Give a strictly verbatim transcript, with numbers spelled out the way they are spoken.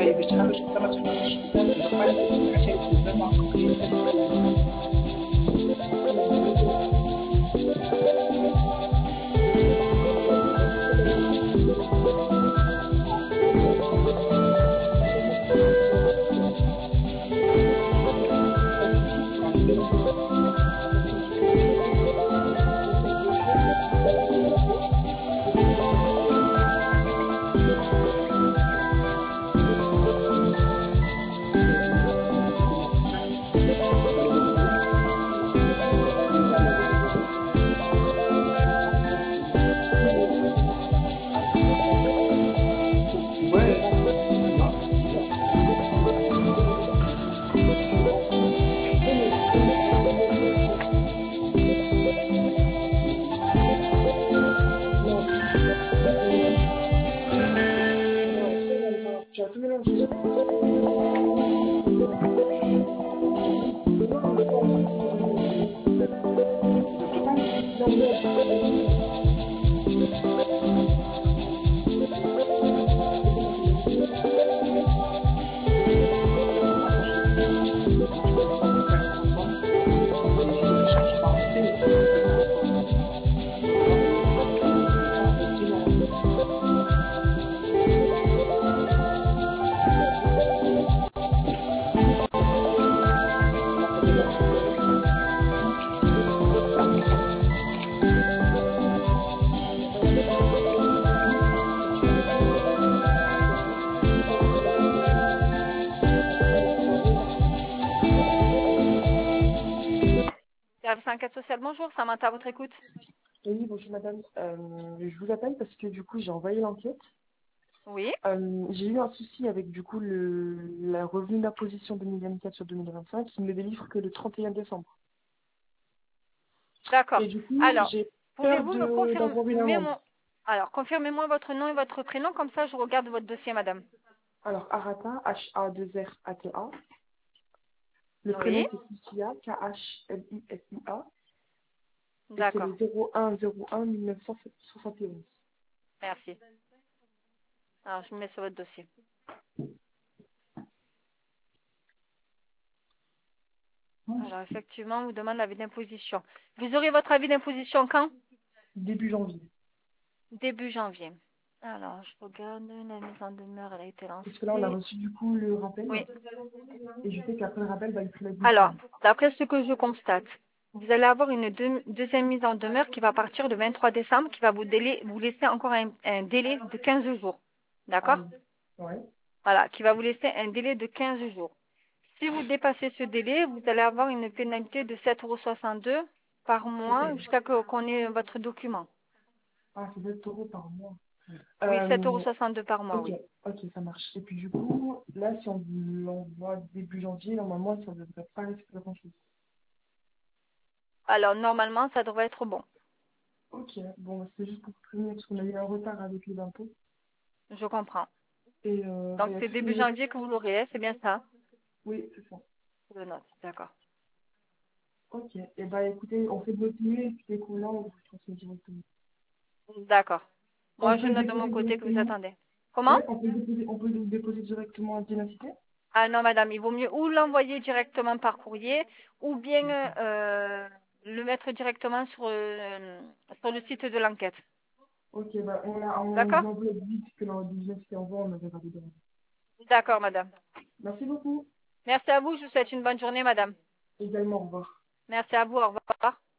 طيب اشتغلنا شغل ثلاث شهور بس عشان تبقى Service enquête sociale, bonjour, Samantha, à votre écoute. Oui, bonjour madame. Euh, je vous appelle parce que du coup j'ai envoyé l'enquête. Oui, Euh, j'ai eu un souci avec du coup le la revenu d'imposition deux mille vingt-quatre sur deux mille vingt-cinq qui ne me délivre que le trente et un décembre. d'accord. Et du coup, Alors, j'ai peur pouvez-vous me de d'avoir une confirmer amende. mon... Alors, confirmez-moi votre nom et votre prénom, comme ça je regarde votre dossier, madame. Alors Arata, H A deux R A T A. Le prénom Oui, c'est Lucia, K H L I S I A. Et c'est le d'accord, zéro un zéro un mille neuf cent soixante et onze. merci. Alors, je me mets sur votre dossier. Alors, effectivement, on vous demande l'avis d'imposition. Vous aurez votre avis d'imposition quand? Début janvier. Début janvier. Alors, je regarde, la mise en demeure, elle a été Parce que là, on a lancée. reçu du coup le rappel. Oui. Et je sais qu'après le rappel, bah, il faut la Alors, diffuser. d'après ce que je constate, vous allez avoir une deux- deuxième mise en demeure qui va partir le vingt-trois décembre, qui va vous, délai- vous laisser encore un, un délai de quinze jours. Ah D'accord? oui. Ouais. Voilà, qui va vous laisser un délai de quinze jours. Si vous dépassez ce délai, vous allez avoir une pénalité de sept euros soixante-deux par mois jusqu'à ce qu'on ait votre document. Ah, c'est deux euros par mois. Oui, sept euros Euh, soixante-deux par mois, ok, oui. ok, ça marche. Et puis du coup, là, si on vous l'envoie début janvier, normalement, ça ne devrait pas risquer grand-chose. Alors, normalement, ça devrait être bon. Ok, bon, c'est juste pour prévenir, parce qu'on a eu un retard avec les impôts. Je comprends. Et euh, bah, Donc, il y a c'est toutes début les... janvier que vous l'aurez, hein, c'est bien ça? Oui, c'est ça. Je le note, d'accord. Ok, et bah écoutez, on fait de notre mieux, et puis dès qu'on l'a, on vous transmet directement. D'accord. On Moi, je peut le note de mon déposer côté que vous directement. attendez. Comment? Ouais, on peut le déposer, on peut le déposer directement à Dynacité. Ah non, madame, il vaut mieux ou l'envoyer directement par courrier ou bien euh, le mettre directement sur, euh, sur le site de l'enquête. Ok, bah on a on D'accord? envoie vite que dans le business qui envoie, on avait validé. D'accord, madame. Merci beaucoup. Merci à vous. Je vous souhaite une bonne journée, madame. Également, au revoir. Merci à vous. Au revoir.